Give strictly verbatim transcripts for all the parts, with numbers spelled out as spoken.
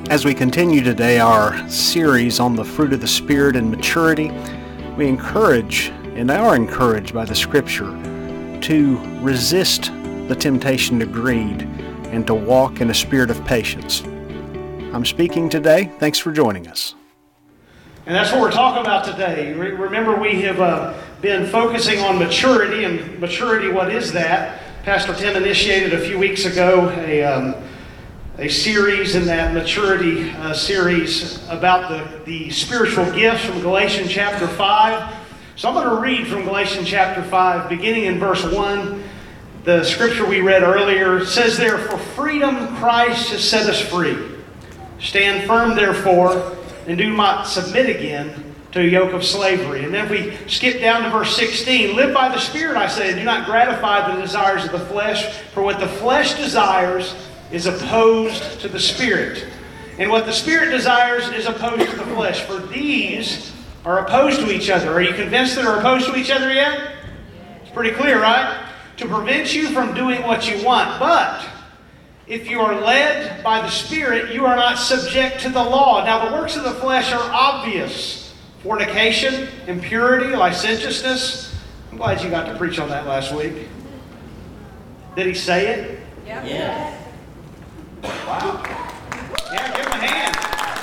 As we continue today our series on the fruit of the Spirit and maturity, we encourage and are encouraged by the Scripture to resist the temptation to greed and to walk in a spirit of patience. I'm speaking today. Thanks for joining us. And that's what we're talking about today. Re- remember, we have uh, been focusing on maturity, and maturity, what is that? Pastor Tim initiated a few weeks ago a um, a series in that maturity uh, series about the, the spiritual gifts from Galatians chapter five. So I'm going to read from Galatians chapter five, beginning in verse one. The scripture we read earlier says there, "For freedom Christ has set us free. Stand firm, therefore, and do not submit again to a yoke of slavery." And then if we skip down to verse sixteen, "Live by the Spirit, I say, and do not gratify the desires of the flesh. For what the flesh desires is opposed to the Spirit. And what the Spirit desires is opposed to the flesh. For these are opposed to each other." Are you convinced that they're opposed to each other yet? It's pretty clear, right? "To prevent you from doing what you want. But if you are led by the Spirit, you are not subject to the law. Now the works of the flesh are obvious: fornication, impurity, licentiousness." I'm glad you got to preach on that last week. Did he say it? Yep. Yeah. Wow. Yeah, give him a hand.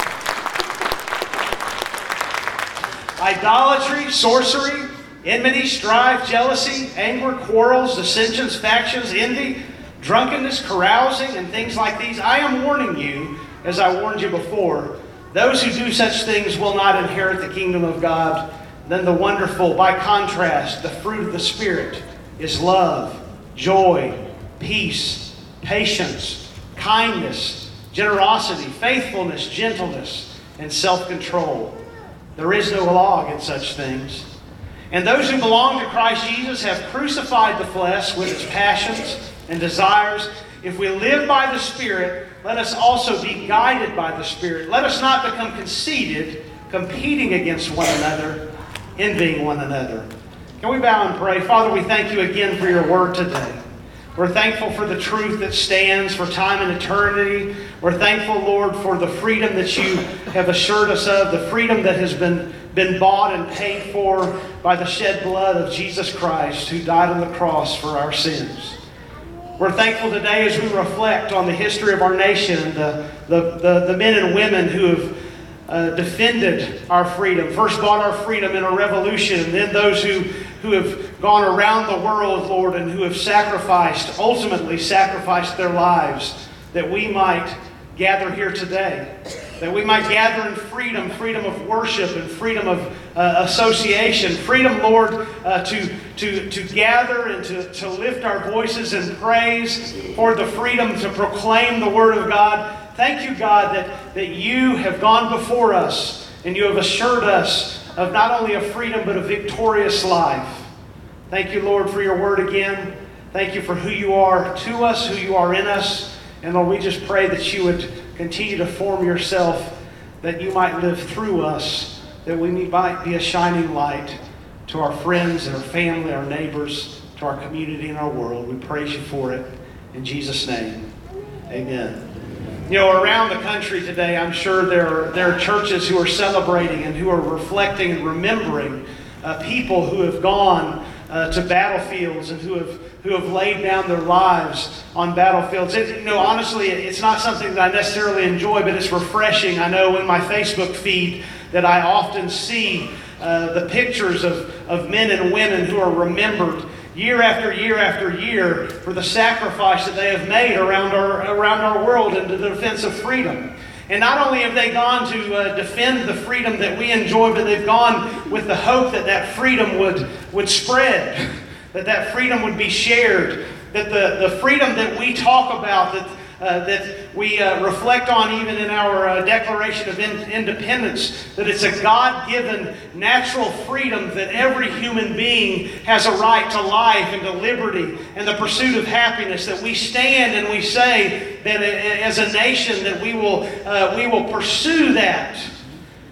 "Idolatry, sorcery, enmity, strife, jealousy, anger, quarrels, dissensions, factions, envy, drunkenness, carousing, and things like these. I am warning you, as I warned you before, those who do such things will not inherit the kingdom of God." Then the wonderful, by contrast, the fruit of the Spirit is love, joy, peace, patience, kindness, generosity, faithfulness, gentleness, and self-control. There is no law against such things. And those who belong to Christ Jesus have crucified the flesh with its passions and desires. If we live by the Spirit, let us also be guided by the Spirit. Let us not become conceited, competing against one another, envying one another. Can we bow and pray? Father, we thank you again for your word today. We're thankful for the truth that stands for time and eternity. We're thankful, Lord, for the freedom that you have assured us of, the freedom that has been, been bought and paid for by the shed blood of Jesus Christ, who died on the cross for our sins. We're thankful today as we reflect on the history of our nation, the, the, the, the men and women who have uh, defended our freedom, first bought our freedom in a revolution, and then those who who have gone around the world, Lord, and who have sacrificed, ultimately sacrificed their lives, that we might gather here today, that we might gather in freedom, freedom of worship and freedom of uh, association, freedom, Lord, uh, to, to, to gather and to, to lift our voices in praise, for the freedom to proclaim the Word of God. Thank you, God, that, that you have gone before us and you have assured us of not only a freedom but a victorious life. Thank you, Lord, for your word again. Thank you for who you are to us, who you are in us. And Lord, we just pray that you would continue to form yourself, that you might live through us, that we might be a shining light to our friends and our family, our neighbors, to our community and our world. We praise you for it. In Jesus' name, amen. You know, around the country today, I'm sure there are, there are churches who are celebrating and who are reflecting and remembering uh, people who have gone uh, to battlefields and who have who have laid down their lives on battlefields. It, you know, honestly, it's not something that I necessarily enjoy, but it's refreshing. I know in my Facebook feed that I often see uh, the pictures of, of men and women who are remembered year after year after year for the sacrifice that they have made around our around our world in the defense of freedom. And not only have they gone to uh, defend the freedom that we enjoy, but they've gone with the hope that that freedom would, would spread, that that freedom would be shared, that the, the freedom that we talk about, that Uh, that we uh, reflect on even in our uh, Declaration of in- Independence, that it's a God-given natural freedom that every human being has a right to life and to liberty and the pursuit of happiness, that we stand and we say that as a nation that we will, uh, we will pursue that.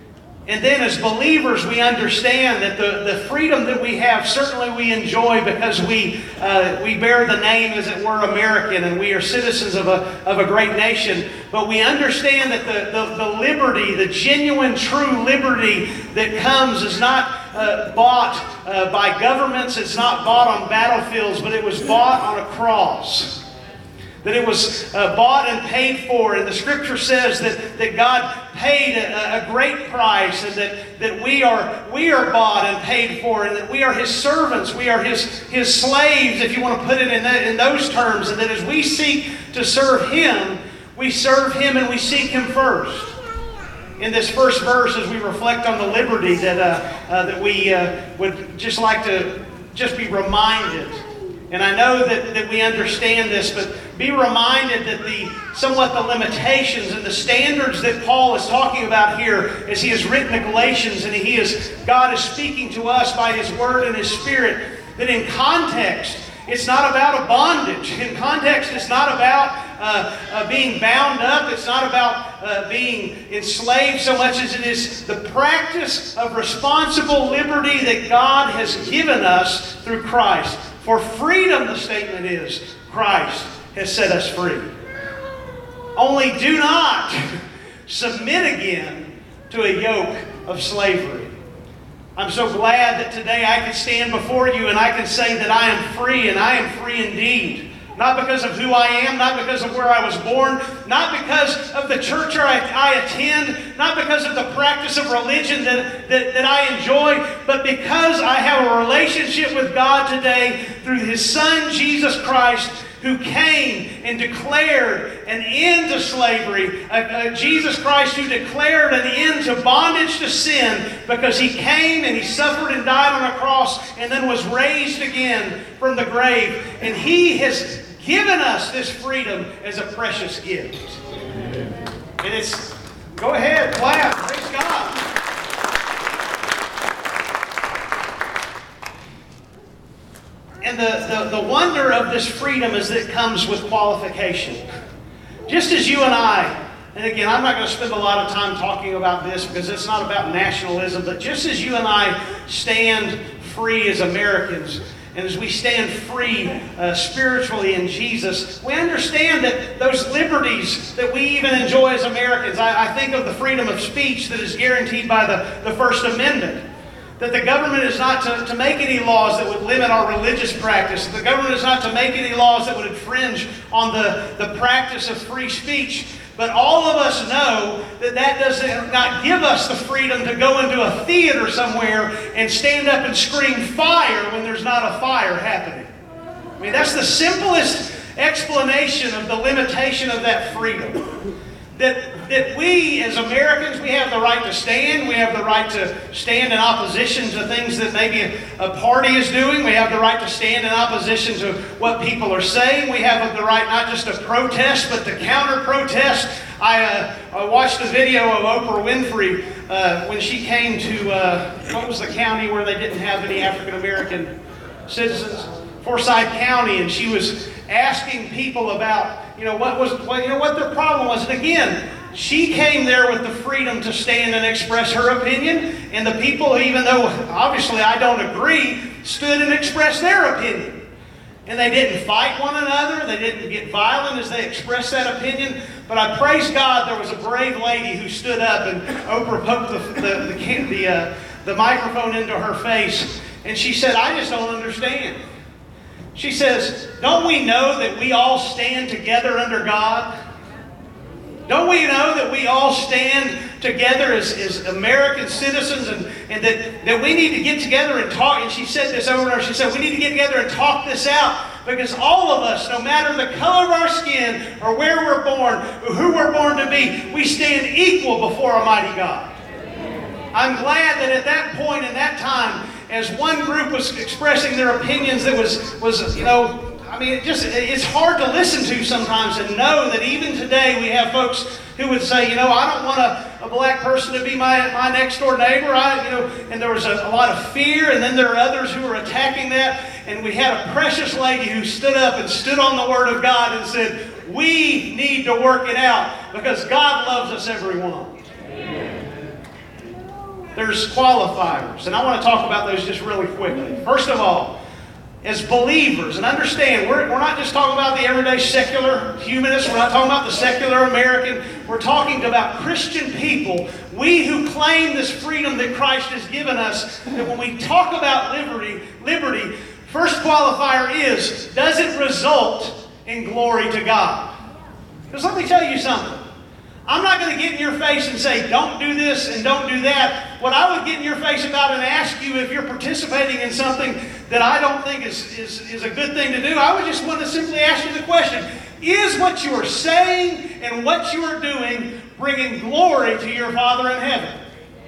And then as believers, we understand that the, the freedom that we have, certainly we enjoy because we uh, we bear the name, as it were, American, and we are citizens of a, of a great nation. But we understand that the, the, the liberty, the genuine, true liberty that comes is not uh, bought uh, by governments. It's not bought on battlefields, but it was bought on a cross. That it was uh, bought and paid for. And the Scripture says that, that God paid a, a great price, and that, that we are we are bought and paid for, and that we are His servants, we are His, His slaves, if you want to put it in, that, in those terms. And that as we seek to serve Him, we serve Him and we seek Him first. In this first verse, as we reflect on the liberty that, uh, uh, that we uh, would just like to just be reminded. And I know that, that we understand this, but be reminded that the somewhat the limitations and the standards that Paul is talking about here as he has written the Galatians, and he is God is speaking to us by His Word and His Spirit, that in context, it's not about a bondage. In context, it's not about uh, uh, being bound up. It's not about uh, being enslaved so much as it is the practice of responsible liberty that God has given us through Christ. For freedom, the statement is, Christ has set us free. Only do not submit again to a yoke of slavery. I'm so glad that today I can stand before you and I can say that I am free, and I am free indeed. Not because of who I am, not because of where I was born, not because of the church I, I attend, not because of the practice of religion that, that, that I enjoy, but because I have a relationship with God today through His Son, Jesus Christ, who came and declared an end to slavery. Uh, uh, Jesus Christ who declared an end to bondage to sin, because He came and He suffered and died on a cross and then was raised again from the grave. And He has given us this freedom as a precious gift. And it's, go ahead, clap, praise God. And the, the, the wonder of this freedom is that it comes with qualification. Just as you and I, and again, I'm not going to spend a lot of time talking about this because it's not about nationalism, but just as you and I stand free as Americans, and as we stand free uh, spiritually in Jesus, we understand that those liberties that we even enjoy as Americans, I, I think of the freedom of speech that is guaranteed by the, the First Amendment. That the government is not to, to make any laws that would limit our religious practice. The government is not to make any laws that would infringe on the, the practice of free speech. But all of us know that that does not give us the freedom to go into a theater somewhere and stand up and scream fire when there's not a fire happening. I mean, that's the simplest explanation of the limitation of that freedom. That, that we as Americans, we have the right to stand. We have the right to stand in opposition to things that maybe a, a party is doing. We have the right to stand in opposition to what people are saying. We have the right not just to protest, but to counter-protest. I, uh, I watched a video of Oprah Winfrey uh, when she came to, uh, what was the county where they didn't have any African-American citizens? Forsyth County, and she was asking people about, you know, what was, what, you know, what their problem was. And again, she came there with the freedom to stand and express her opinion, and the people, even though obviously I don't agree, stood and expressed their opinion. And they didn't fight one another. They didn't get violent as they expressed that opinion. But I praise God there was a brave lady who stood up, and Oprah poked the, the, the, the, uh, the microphone into her face, and she said, "I just don't understand." She says, "Don't we know that we all stand together under God? Don't we know that we all stand together as, as American citizens, and, and that, that we need to get together and talk?" And she said this over and over. She said, "We need to get together and talk this out, because all of us, no matter the color of our skin or where we're born or who we're born to be, we stand equal before Almighty God." I'm glad that at that point in that time, as one group was expressing their opinions that was, was you know, I mean, it just, it's hard to listen to sometimes, and know that even today we have folks who would say, you know, I don't want a, a black person to be my, my next door neighbor. I, you know, and there was a, a lot of fear, and then there are others who were attacking that. And we had a precious lady who stood up and stood on the Word of God and said, we need to work it out because God loves us everyone. there's qualifiers. And I want to talk about those just really quickly. First of all, as believers, and understand, we're, we're not just talking about the everyday secular humanist, we're not talking about the secular American, we're talking about Christian people, we who claim this freedom that Christ has given us, that when we talk about liberty, liberty, first qualifier is, does it result in glory to God? Because let me tell you something. I'm not going to get in your face and say, don't do this and don't do that. What I would get in your face about and ask you if you're participating in something that I don't think is, is, is a good thing to do, I would just want to simply ask you the question, is what you are saying and what you are doing bringing glory to your Father in heaven?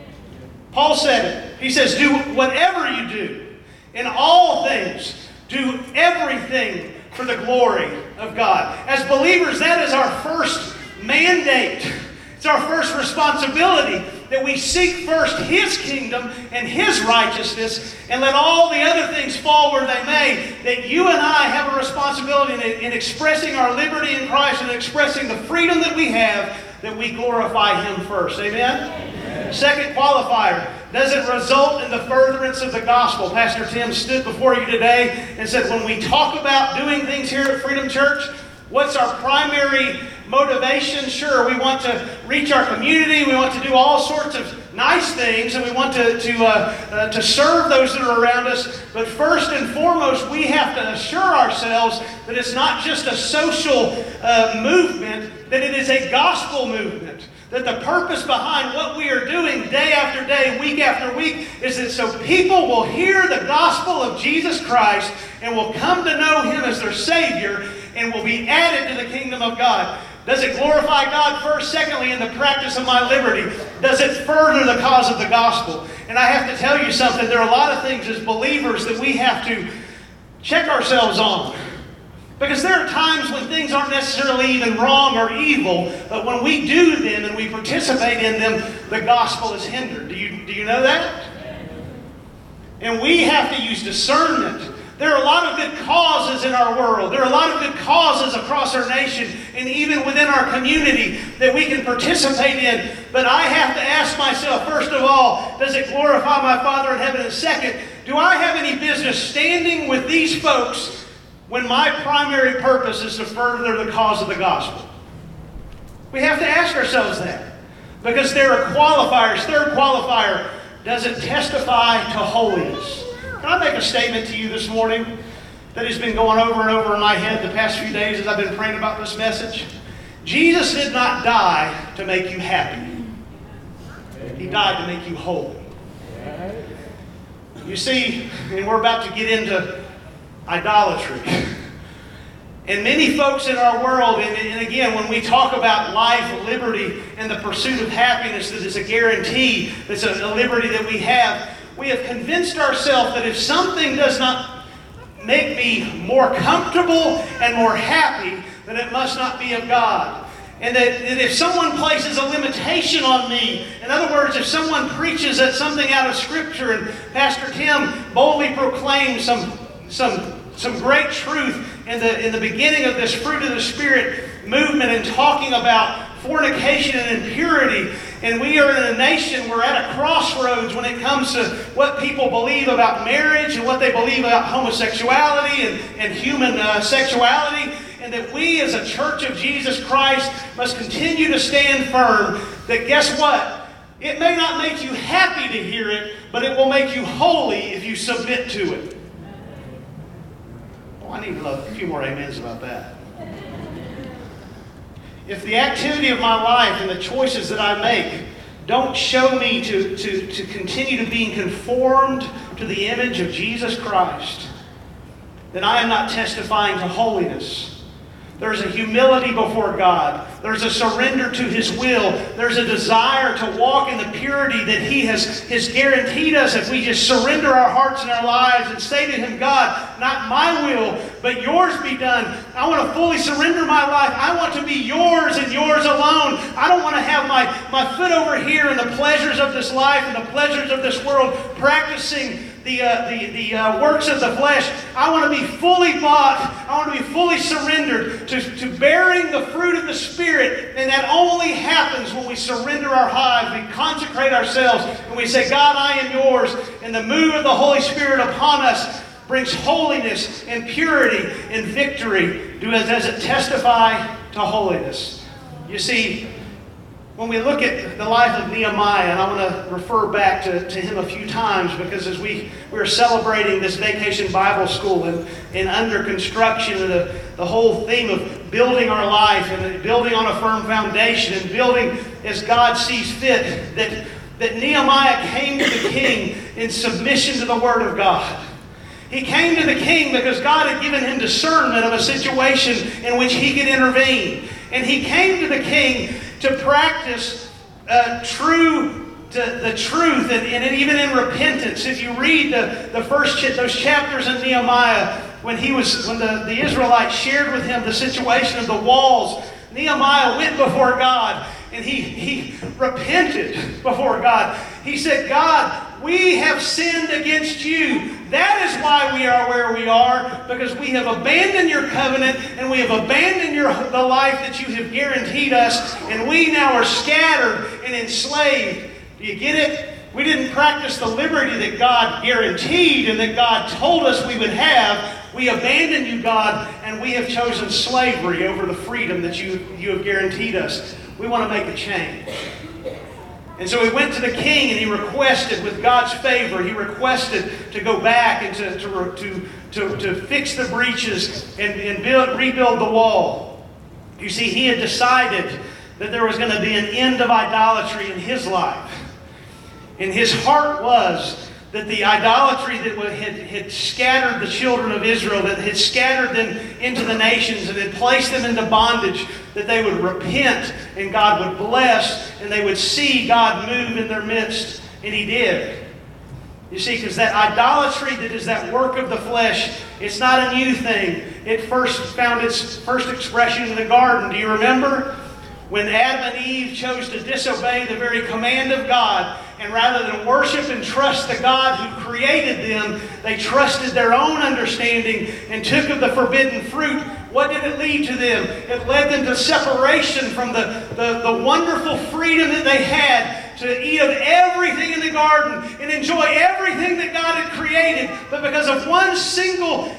Paul said it. He says, do whatever you do, in all things, do everything for the glory of God. As believers, that is our first mandate. It's our first responsibility that we seek first His kingdom and His righteousness and let all the other things fall where they may. That you and I have a responsibility in, in expressing our liberty in Christ and expressing the freedom that we have, that we glorify Him first. Amen? Amen. Second qualifier. Does it result in the furtherance of the gospel? Pastor Tim stood before you today and said, when we talk about doing things here at Freedom Church, what's our primary motivation? Sure, we want to reach our community. We want to do all sorts of nice things, and we want to to uh, uh, to serve those that are around us. But first and foremost, we have to assure ourselves that it's not just a social uh, movement, that it is a gospel movement. That the purpose behind what we are doing day after day, week after week, is that so people will hear the gospel of Jesus Christ and will come to know Him as their Savior and will be added to the kingdom of God. Does it glorify God first? Secondly, in the practice of my liberty, does it further the cause of the gospel? And I have to tell you something, there are a lot of things as believers that we have to check ourselves on. Because there are times when things aren't necessarily even wrong or evil, but when we do them and we participate in them, the gospel is hindered. Do you, do you know that? And we have to use discernment. There are a lot of good causes in our world. There are a lot of good causes across our nation and even within our community that we can participate in. But I have to ask myself, first of all, does it glorify my Father in heaven? And second, do I have any business standing with these folks when my primary purpose is to further the cause of the gospel? We have to ask ourselves that. Because there are qualifiers. Third qualifier, does it testify to holiness? Can I make a statement to you this morning that has been going over and over in my head the past few days as I've been praying about this message? Jesus did not die to make you happy. He died to make you holy. You see, and we're about to get into idolatry. And many folks in our world, and, and again, when we talk about life, liberty, and the pursuit of happiness that is a guarantee, that's a, a liberty that we have, we have convinced ourselves that if something does not make me more comfortable and more happy, then it must not be of God. And that, that if someone places a limitation on me, in other words, if someone preaches at something out of Scripture, and Pastor Tim boldly proclaims some, some, some great truth in the, in the beginning of this Fruit of the Spirit movement and talking about fornication and impurity, and we are in a nation, we're at a crossroads when it comes to what people believe about marriage and what they believe about homosexuality and, and human uh, sexuality, and that we as a church of Jesus Christ must continue to stand firm that guess what? It may not make you happy to hear it, but it will make you holy if you submit to it. Well, I need a few more amens about that. If the activity of my life and the choices that I make don't show me to, to, to continue to being conformed to the image of Jesus Christ, then I am not testifying to holiness. There's a humility before God. There's a surrender to His will. There's a desire to walk in the purity that He has, has guaranteed us if we just surrender our hearts and our lives and say to Him, God, not my will, but yours be done. I want to fully surrender my life. I want to be yours and yours alone. I don't want to have my my foot over here in the pleasures of this life and the pleasures of this world, practicing the, uh, the, the uh, works of the flesh. I want to be fully bought. I want to be fully surrendered to, to bearing the fruit of the Spirit. And that only happens when we surrender our lives, we consecrate ourselves, and we say, God, I am yours. And the move of the Holy Spirit upon us brings holiness and purity and victory. Does it testify to holiness? You see, when we look at the life of Nehemiah, and I want to refer back to, to him a few times, because as we, we are celebrating this Vacation Bible School and, and under construction, and the, the whole theme of building our life and building on a firm foundation and building as God sees fit, that, that Nehemiah came to the king in submission to the Word of God. He came to the king because God had given him discernment of a situation in which he could intervene. And he came to the king to practice uh, true, to the truth, and, and even in repentance. If you read the, the first ch- those chapters in Nehemiah, when he was when the, the Israelites shared with him the situation of the walls, Nehemiah went before God and he, he repented before God. He said, God, we have sinned against you. That is why we are where we are, because we have abandoned your covenant and we have abandoned your, the life that you have guaranteed us, and we now are scattered and enslaved. Do you get it? We didn't practice the liberty that God guaranteed and that God told us we would have. We abandoned you, God, and we have chosen slavery over the freedom that you, you have guaranteed us. We want to make a change. And so he went to the king and he requested, with God's favor, he requested to go back and to, to, to, to, to fix the breaches and, and build, rebuild the wall. You see, he had decided that there was going to be an end of idolatry in his life. And his heart was that the idolatry that had, had scattered the children of Israel, that had scattered them into the nations and had placed them into bondage, that they would repent and God would bless and they would see God move in their midst. And He did. You see, because that idolatry that is that work of the flesh, it's not a new thing. It first found its first expression in the garden. Do you remember? When Adam and Eve chose to disobey the very command of God, and rather than worship and trust the God who created them, they trusted their own understanding and took of the forbidden fruit. What did it lead to them? It led them to separation from the, the, the wonderful freedom that they had to eat of everything in the garden and enjoy everything that God had created. But because of one single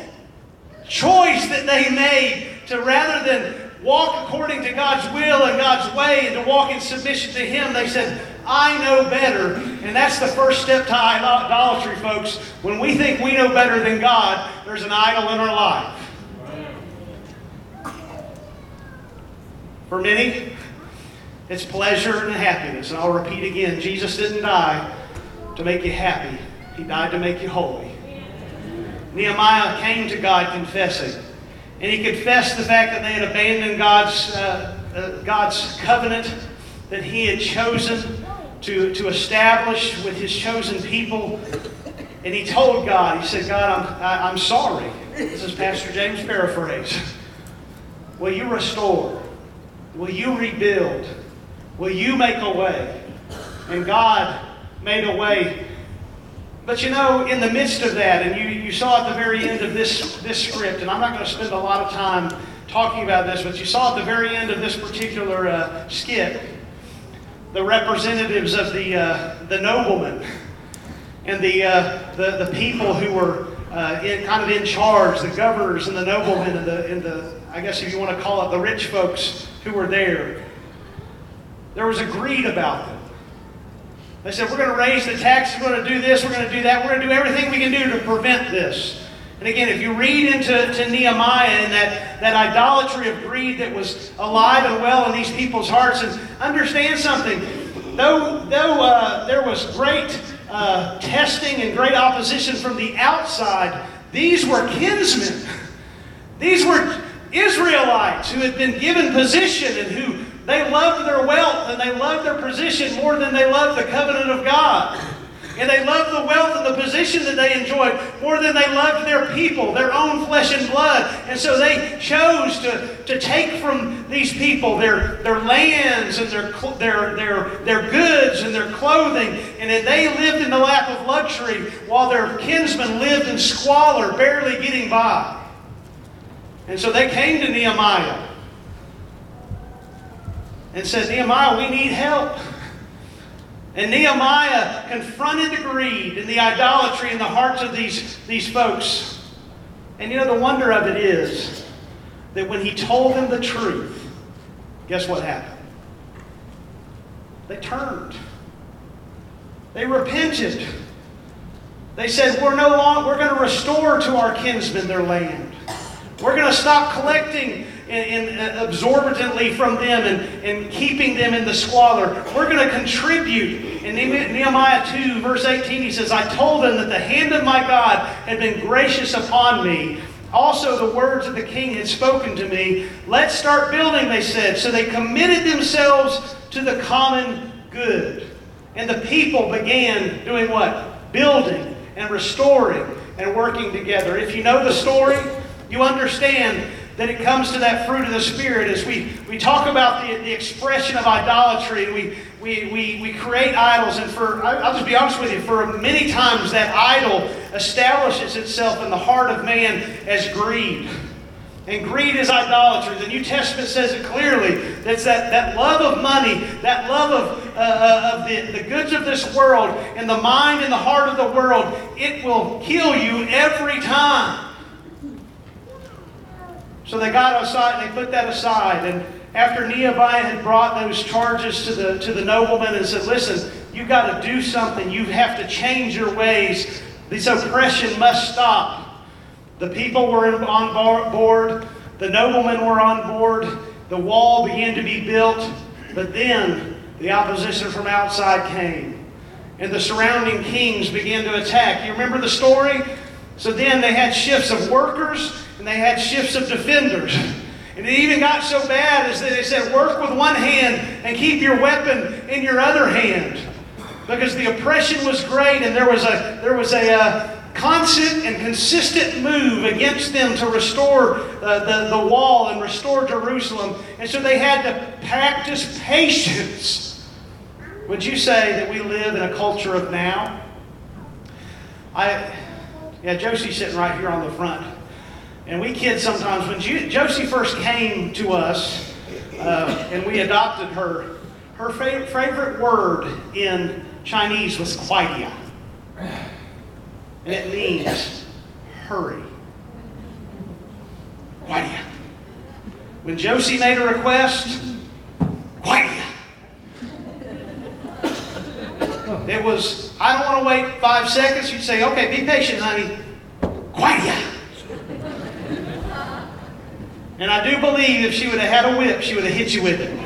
choice that they made, to rather than walk according to God's will and God's way and to walk in submission to Him, they said, I know better. And that's the first step to idolatry, folks. When we think we know better than God, there's an idol in our life. For many, it's pleasure and happiness. And I'll repeat again, Jesus didn't die to make you happy. He died to make you holy. Nehemiah came to God confessing. And he confessed the fact that they had abandoned God's, uh, uh, God's covenant that He had chosen to, to establish with His chosen people. And he told God, he said, God, I'm, I, I'm sorry. This is Pastor James' paraphrase. Will you restore? Will you rebuild? Will you make a way? And God made a way. But you know, in the midst of that, and you, you saw at the very end of this, this script, and I'm not going to spend a lot of time talking about this, but you saw at the very end of this particular uh, skit, the representatives of the, uh, the noblemen and the, uh, the, the people who were uh, in, kind of in charge, the governors and the noblemen and the, and the, I guess if you want to call it, the rich folks who were there. There was a greed about them. They said, we're going to raise the taxes, we're going to do this, we're going to do that, we're going to do everything we can do to prevent this. And again, if you read into to Nehemiah and that, that idolatry of greed that was alive and well in these people's hearts, and understand something, though, though uh, there was great uh, testing and great opposition from the outside, these were kinsmen. These were Israelites who had been given position and who they loved their wealth and they loved their position more than they loved the covenant of God. And they loved the wealth and the position that they enjoyed more than they loved their people, their own flesh and blood. And so they chose to, to take from these people their, their lands and their, their, their, their goods and their clothing. And then they lived in the lap of luxury while their kinsmen lived in squalor, barely getting by. And so they came to Nehemiah and said, Nehemiah, we need help. And Nehemiah confronted the greed and the idolatry in the hearts of these, these folks. And you know, the wonder of it is that when he told them the truth, guess what happened? They turned. They repented. They said, we're no longer, we're going to restore to our kinsmen their land. We're going to stop collecting and, and absorbently from them and, and keeping them in the squalor. We're going to contribute. In Nehemiah two, verse eighteen, he says, I told them that the hand of my God had been gracious upon me. Also, the words of the king had spoken to me. Let's start building, they said. So they committed themselves to the common good. And the people began doing what? Building and restoring and working together. If you know the story, you understand that it comes to that fruit of the Spirit as we, we talk about the, the expression of idolatry, and we, we, we, we create idols. And for, I'll just be honest with you, for many times that idol establishes itself in the heart of man as greed. And greed is idolatry. The New Testament says it clearly. That's that, that love of money, that love of, uh, of the, the goods of this world, and the mind and the heart of the world, it will kill you every time. So they got aside, they put that aside, and after Nehemiah had brought those charges to the to the nobleman and said, listen, you've got to do something. You have to change your ways. This oppression must stop. The people were on board. The noblemen were on board. The wall began to be built. But then the opposition from outside came. And the surrounding kings began to attack. You remember the story? So then they had shifts of workers and they had shifts of defenders. And it even got so bad as they said, work with one hand and keep your weapon in your other hand. Because the oppression was great, and there was a, there was a uh, constant and consistent move against them to restore uh, the, the wall and restore Jerusalem. And so they had to practice patience. Would you say that we live in a culture of now? I, yeah, Josie's sitting right here on the front. And we kids sometimes, when Josie first came to us uh, and we adopted her, her fav- favorite word in Chinese was kuaiya. And it means hurry. Kuaiya. When Josie made a request, kuaiya. It was, I don't want to wait five seconds. You'd say, okay, be patient, honey. Kuaiya. And I do believe if she would have had a whip, she would have hit you with it.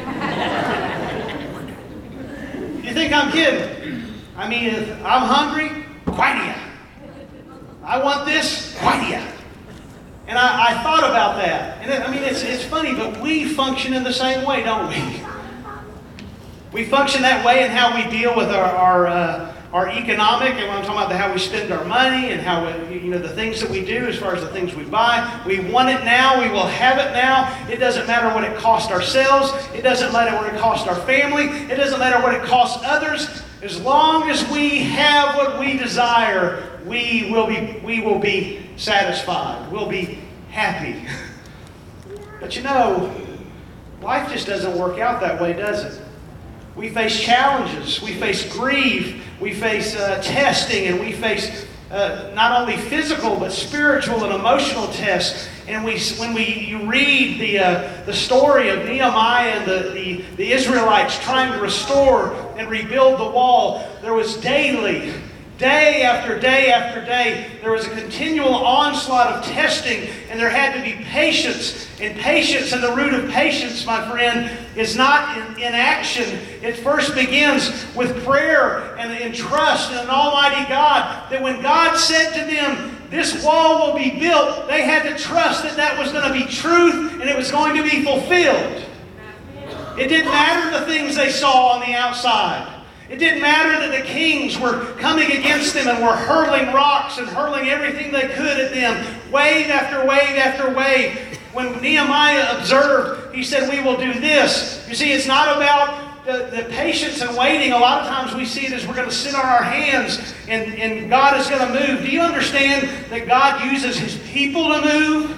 You think I'm kidding? I mean, if I'm hungry, kuaiya. I want this, kuaiya. And I, I thought about that. And it, I mean, it's, it's funny, but we function in the same way, don't we? We function that way in how we deal with our our, uh, our economic, and when I'm talking about how we spend our money and how we, you know, the things that we do as far as the things we buy. We want it now. We will have it now. It doesn't matter what it costs ourselves. It doesn't matter what it costs our family. It doesn't matter what it costs others. As long as we have what we desire, we will be we will be satisfied. We'll be happy. But you know, life just doesn't work out that way, does it? We face challenges, we face grief, we face uh, testing, and we face uh, not only physical but spiritual and emotional tests. And we, when we you read the uh, the story of Nehemiah and the, the, the Israelites trying to restore and rebuild the wall, there was daily, day after day after day, there was a continual onslaught of testing, and there had to be patience. And patience, and the root of patience, my friend, is not in, in action. It first begins with prayer and in trust in an almighty God. That when God said to them, this wall will be built, they had to trust that that was going to be truth and it was going to be fulfilled. It didn't matter the things they saw on the outside. It didn't matter that the kings were coming against them and were hurling rocks and hurling everything they could at them, wave after wave after wave. When Nehemiah observed, he said, we will do this. You see, it's not about the, the patience and waiting. A lot of times we see it as we're going to sit on our hands and, and God is going to move. Do you understand that God uses His people to move?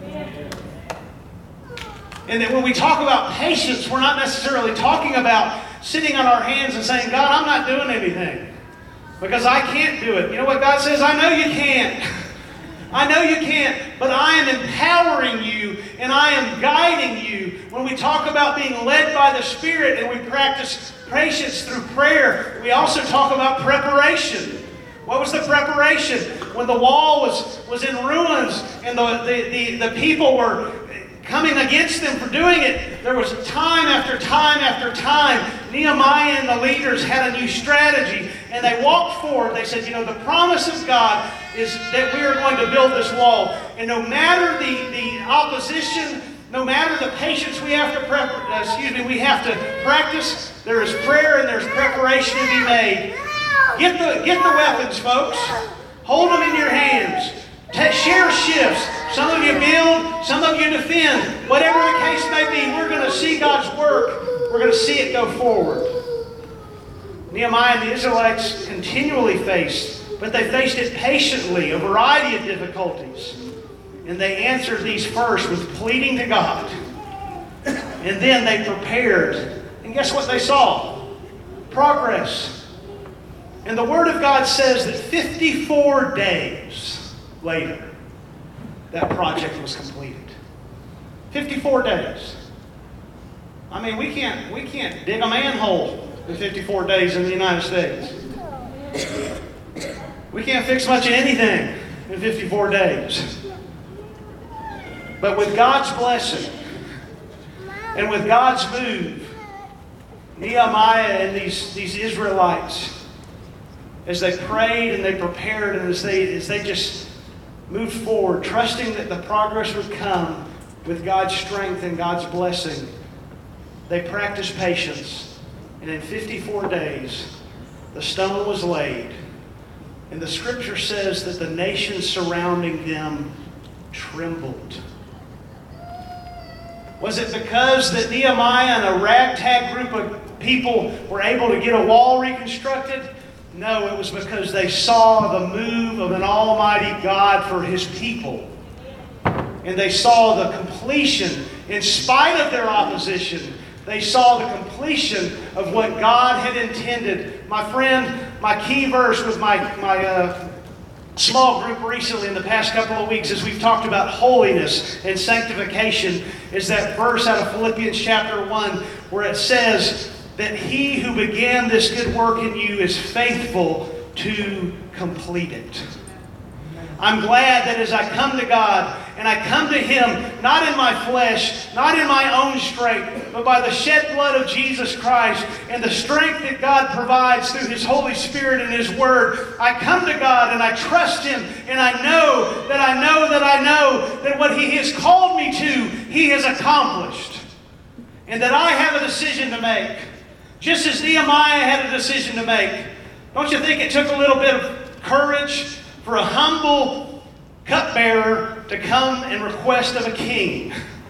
And that when we talk about patience, we're not necessarily talking about sitting on our hands and saying, God, I'm not doing anything because I can't do it. You know what God says? I know you can't. I know you can't, but I am empowering you and I am guiding you. When we talk about being led by the Spirit and we practice patience through prayer, we also talk about preparation. What was the preparation? When the wall was, was in ruins and the, the, the, the people were coming against them for doing it, there was time after time after time. Nehemiah and the leaders had a new strategy, and they walked forward. They said, you know, the promise of God is that we are going to build this wall. And no matter the, the opposition, no matter the patience we have to prep, uh, excuse me, we have to practice, there is prayer and there's preparation to be made. Get the, get the weapons, folks. Hold them in your hands. T- share shifts. Some of you build, some of you defend. Whatever the case may be, we're going to see God's work. We're going to see it go forward. Nehemiah and the Israelites continually faced, but they faced it patiently, a variety of difficulties. And they answered these first with pleading to God. And then they prepared. And guess what they saw? Progress. And the Word of God says that fifty-four days later, that project was completed. fifty-four days. I mean, we can't, we can't dig a manhole in fifty-four days in the United States. We can't fix much of anything in fifty-four days. But with God's blessing and with God's move, Nehemiah and these, these Israelites, as they prayed and they prepared and as they, as they just moved forward, trusting that the progress would come with God's strength and God's blessing, they practiced patience. And in fifty-four days, the stone was laid. And the Scripture says that the nations surrounding them trembled. Was it because that Nehemiah and a ragtag group of people were able to get a wall reconstructed? No, it was because they saw the move of an almighty God for His people. And they saw the completion, in spite of their opposition, they saw the completion of what God had intended. My friend, my key verse with my, my uh, small group recently in the past couple of weeks as we've talked about holiness and sanctification is that verse out of Philippians chapter one where it says that He who began this good work in you is faithful to complete it. I'm glad that as I come to God and I come to Him, not in my flesh, not in my own strength, but by the shed blood of Jesus Christ and the strength that God provides through His Holy Spirit and His Word, I come to God and I trust Him and I know that I know that I know that what He has called me to, He has accomplished. And that I have a decision to make. Just as Nehemiah had a decision to make. Don't you think it took a little bit of courage for a humble cupbearer to come and request of a king?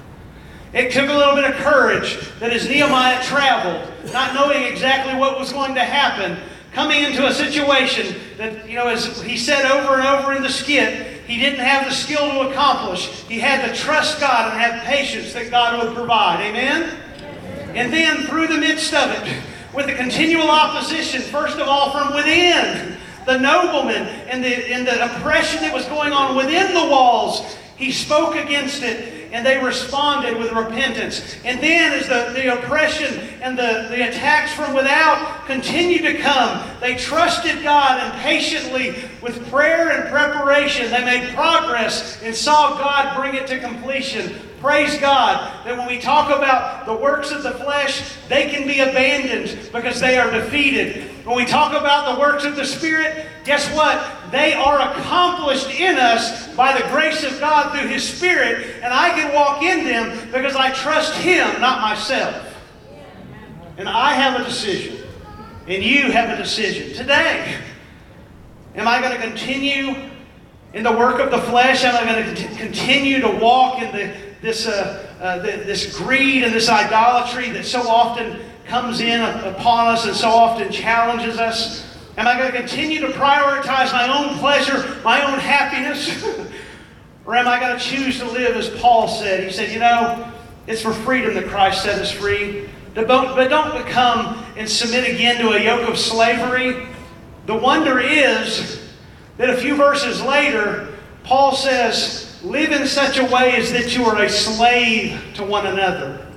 It took a little bit of courage that as Nehemiah traveled, not knowing exactly what was going to happen, coming into a situation that, you know, as he said over and over in the skit, he didn't have the skill to accomplish. He had to trust God and have patience that God would provide. Amen? And then through the midst of it, with the continual opposition, first of all from within, the noblemen and the, and the oppression that was going on within the walls, he spoke against it and they responded with repentance. And then as the, the oppression and the, the attacks from without continued to come, they trusted God and patiently with prayer and preparation, they made progress and saw God bring it to completion. Praise God that when we talk about the works of the flesh, they can be abandoned because they are defeated. When we talk about the works of the Spirit, guess what? They are accomplished in us by the grace of God through His Spirit, and I can walk in them because I trust Him, not myself. And I have a decision. And you have a decision today. Am I going to continue in the work of the flesh? Am I going to continue to walk in the, this, uh, uh, the, this greed and this idolatry that so often comes in upon us and so often challenges us? Am I going to continue to prioritize my own pleasure, my own happiness? Or am I going to choose to live as Paul said? He said, you know, it's for freedom that Christ set us free. But don't become and submit again to a yoke of slavery. The wonder is that a few verses later, Paul says, live in such a way as that you are a slave to one another.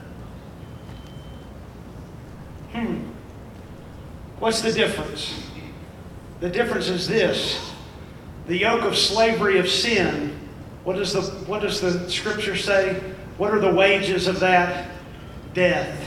Hmm. What's the difference? The difference is this. The yoke of slavery of sin. What does the, what does the Scripture say? What are the wages of that? Death.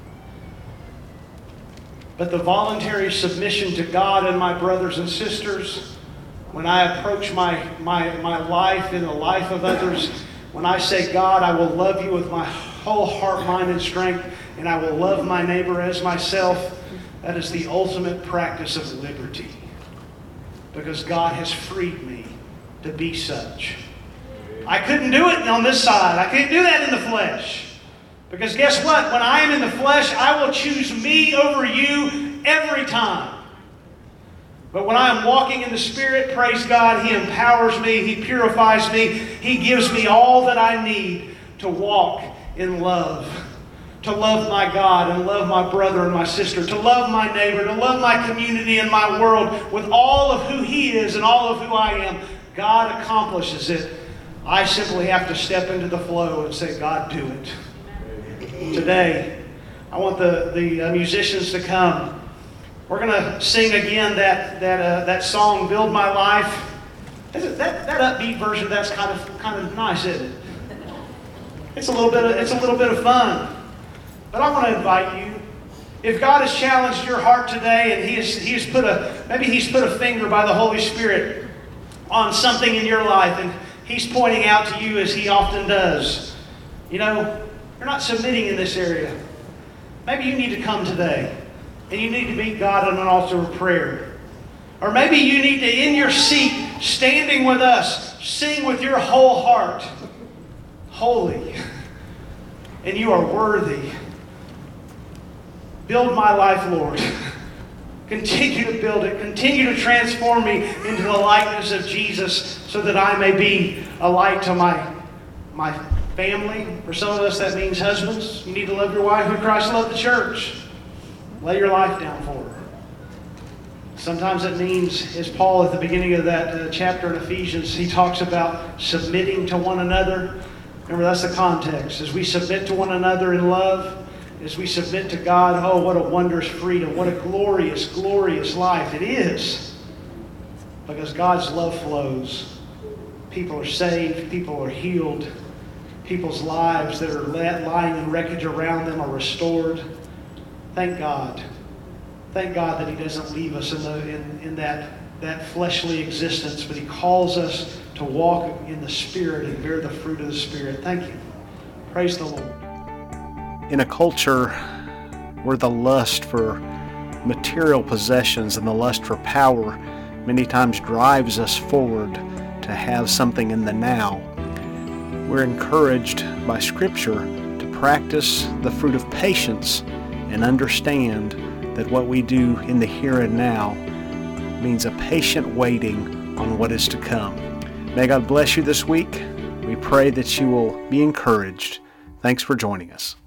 But the voluntary submission to God and my brothers and sisters, when I approach my, my, my life and the life of others, when I say, God, I will love you with my whole heart, mind, and strength, and I will love my neighbor as myself, that is the ultimate practice of liberty. Because God has freed me to be such. I couldn't do it on this side. I can't do that in the flesh. Because guess what? When I am in the flesh, I will choose me over you every time. But when I am walking in the Spirit, praise God, He empowers me, He purifies me, He gives me all that I need to walk in love. To love my God and love my brother and my sister. To love my neighbor, to love my community and my world with all of who He is and all of who I am. God accomplishes it. I simply have to step into the flow and say, God, do it. Today, I want the, the uh, musicians to come. We're going to sing again that that uh, that song, Build My Life. That, that upbeat version, that's kind of kind of nice, isn't it? It's a little bit of, it's a little bit of fun. But I want to invite you. If God has challenged your heart today and He has, he has put a, maybe He's put a finger by the Holy Spirit on something in your life and He's pointing out to you as He often does. You know, you're not submitting in this area. Maybe you need to come today and you need to meet God on an altar of prayer. Or maybe you need to, in your seat, standing with us, sing with your whole heart, holy, and you are worthy. Build my life, Lord. Continue to build it. Continue to transform me into the likeness of Jesus so that I may be a light to my, my family. For some of us, that means husbands. You need to love your wife who Christ loved the church. Lay your life down for her. Sometimes it means, as Paul at the beginning of that uh, chapter in Ephesians, he talks about submitting to one another. Remember, that's the context. As we submit to one another in love, as we submit to God, oh, what a wondrous freedom. What a glorious, glorious life it is. Because God's love flows. People are saved. People are healed. People's lives that are lying in wreckage around them are restored. Thank God. Thank God that He doesn't leave us in, the, in, in that, that fleshly existence, but He calls us to walk in the Spirit and bear the fruit of the Spirit. Thank you. Praise the Lord. In a culture where the lust for material possessions and the lust for power many times drives us forward to have something in the now, we're encouraged by Scripture to practice the fruit of patience and understand that what we do in the here and now means a patient waiting on what is to come. May God bless you this week. We pray that you will be encouraged. Thanks for joining us.